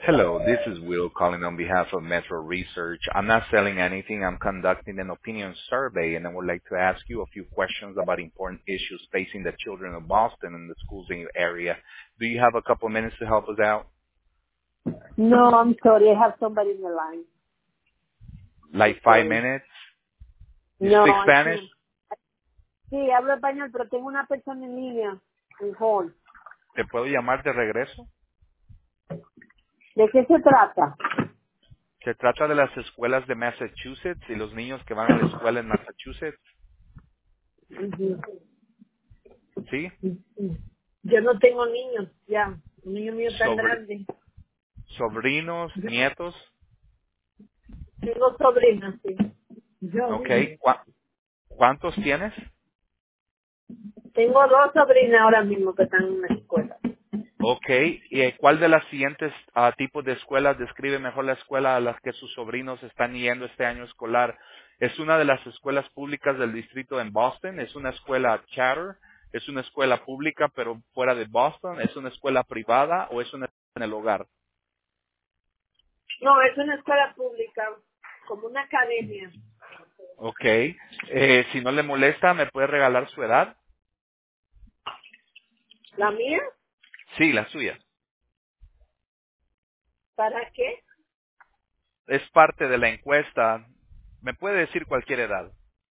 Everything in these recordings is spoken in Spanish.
Hello, this is Will calling on behalf of Metro Research. I'm not selling anything. I'm conducting an opinion survey, and I would like to ask you a few questions about important issues facing the children of Boston and the schools in your area. Do you have a couple minutes to help us out? No, I'm sorry. I have somebody in the line. Like 5 minutes? You No, speak I Spanish? can't. Sí, hablo español, pero tengo una persona en línea, en hall. ¿Te puedo llamar de regreso? ¿De qué se trata? Se trata de las escuelas de Massachusetts y los niños que van a la escuela en Massachusetts. Ujú. ¿Sí? Yo no tengo niños, ya. Un niño mío tan grande. Sobrinos, Yo nietos. tengo sobrinas, sí. Yo Ok. dime. ¿Cuántos tienes? Tengo dos sobrinas ahora mismo que están en la escuela. Ok, ¿y cuál de las siguientes tipos de escuelas describe mejor la escuela a las que sus sobrinos están yendo este año escolar? ¿Es una de las escuelas públicas del distrito en Boston? ¿Es una escuela charter? ¿Es una escuela pública pero fuera de Boston? ¿Es una escuela privada o es una escuela en el hogar? No, es una escuela pública, como una academia. Ok, si no le molesta, ¿me puede regalar su edad? ¿La mía? Sí, la suya. ¿Para qué? Es parte de la encuesta. ¿Me puede decir cualquier edad?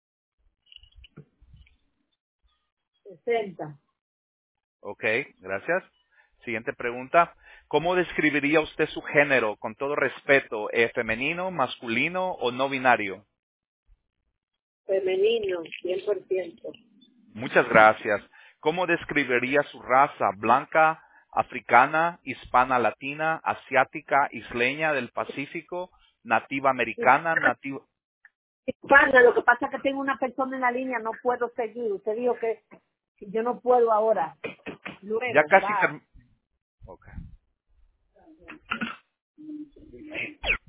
60. Ok, gracias. Siguiente pregunta. ¿Cómo describiría usted su género, con todo respeto, femenino, masculino o no binario? Femenino, 100%. Muchas gracias. ¿Cómo describiría su raza, blanca, africana, hispana, latina, asiática, isleña del Pacífico, nativa americana, nativa... Hispana, lo que pasa es que tengo una persona en la línea, no puedo seguir. Usted dijo que yo no puedo ahora. Ya Luego, casi... bye. Ok.